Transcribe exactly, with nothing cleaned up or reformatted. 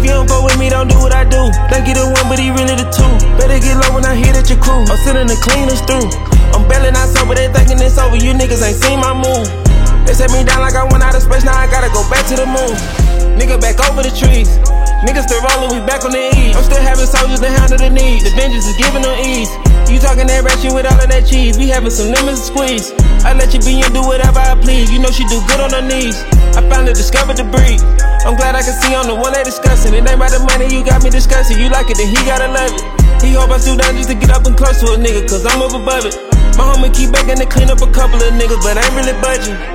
you don't go with me, don't do what I do. Think you the one, but he really the two. Better get low when I hear that your crew. I'm sending the cleaners through. I'm bailing out sober, they thinking it's over. You niggas ain't seen my move. They set me down like I went out of space, now I gotta go back to the moon. Nigga back over the trees. Niggas still rolling, we back on the ease. I'm still having soldiers to handle the need. The vengeance is giving them ease. You talking that ratchet with all of that cheese. We having some lemons to squeeze. I let you be and do whatever I please. You know she do good on her knees. I finally discovered the breed. I'm glad I can see I'm the one they discussing. It ain't about the money you got me discussing. You like it, then he gotta love it. He hope I stood down just to get up and close to a nigga, cause I'm up above it. My homie keep begging to clean up a couple of niggas, but I ain't really budging.